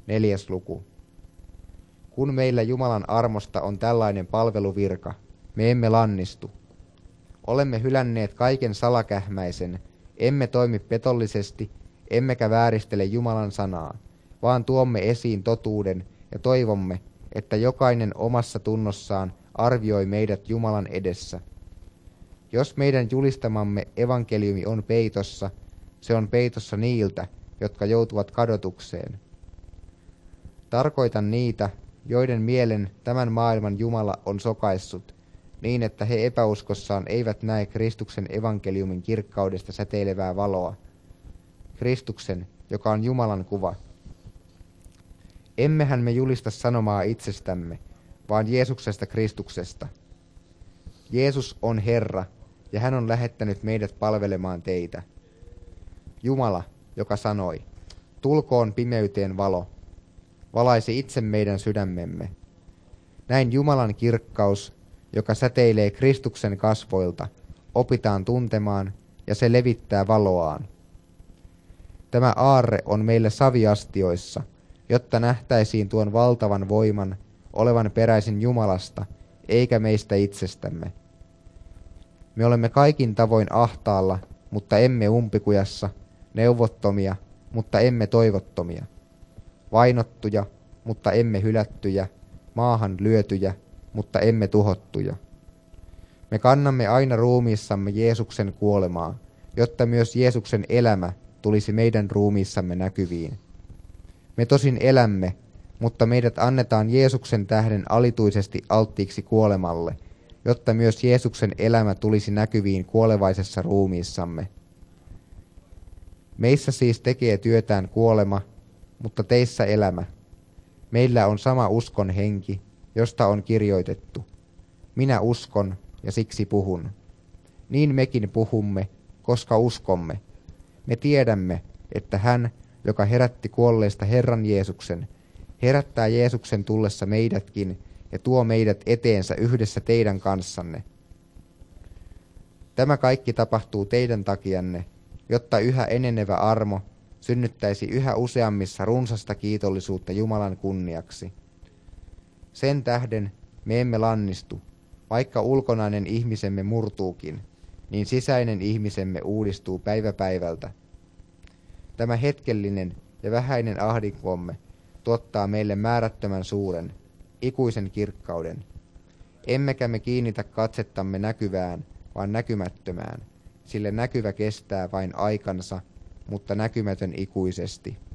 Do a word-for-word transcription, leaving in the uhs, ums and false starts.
Neljäs luku. Kun meillä Jumalan armosta on tällainen palveluvirka, me emme lannistu. Olemme hylänneet kaiken salakähmäisen, emme toimi petollisesti, emmekä vääristele Jumalan sanaa, vaan tuomme esiin totuuden ja toivomme, että jokainen omassa tunnossaan arvioi meidät Jumalan edessä. Jos meidän julistamamme evankeliumi on peitossa, se on peitossa niiltä, jotka joutuvat kadotukseen. Tarkoitan niitä, joiden mielen tämän maailman Jumala on sokaissut, niin että he epäuskossaan eivät näe Kristuksen evankeliumin kirkkaudesta säteilevää valoa, Kristuksen, joka on Jumalan kuva. Emmehän me julista sanomaa itsestämme, vaan Jeesuksesta Kristuksesta. Jeesus on Herra, ja hän on lähettänyt meidät palvelemaan teitä. Jumala, joka sanoi, tulkoon pimeyteen valo, valaisi itse meidän sydämemme. Näin Jumalan kirkkaus, joka säteilee Kristuksen kasvoilta, opitaan tuntemaan, ja se levittää valoaan. Tämä aarre on meille saviastioissa, jotta nähtäisiin tuon valtavan voiman olevan peräisin Jumalasta, eikä meistä itsestämme. Me olemme kaikin tavoin ahtaalla, mutta emme umpikujassa, neuvottomia, mutta emme toivottomia, vainottuja, mutta emme hylättyjä, maahan lyötyjä, mutta emme tuhottuja. Me kannamme aina ruumiissamme Jeesuksen kuolemaa, jotta myös Jeesuksen elämä tulisi meidän ruumiissamme näkyviin. Me tosin elämme, mutta meidät annetaan Jeesuksen tähden alituisesti alttiiksi kuolemalle, jotta myös Jeesuksen elämä tulisi näkyviin kuolevaisessa ruumiissamme. Meissä siis tekee työtään kuolema, mutta teissä elämä. Meillä on sama uskon henki, josta on kirjoitettu. Minä uskon ja siksi puhun. Niin mekin puhumme, koska uskomme. Me tiedämme, että hän, joka herätti kuolleista Herran Jeesuksen, herättää Jeesuksen tullessa meidätkin ja tuo meidät eteensä yhdessä teidän kanssanne. Tämä kaikki tapahtuu teidän takianne, jotta yhä enenevä armo synnyttäisi yhä useammissa runsasta kiitollisuutta Jumalan kunniaksi. Sen tähden me emme lannistu, vaikka ulkonainen ihmisemme murtuukin, niin sisäinen ihmisemme uudistuu päivä päivältä. Tämä hetkellinen ja vähäinen ahdinkomme tuottaa meille määrättömän suuren, ikuisen kirkkauden. Emmekä me kiinnitä katsettamme näkyvään, vaan näkymättömään, sillä näkyvä kestää vain aikansa, mutta näkymätön ikuisesti.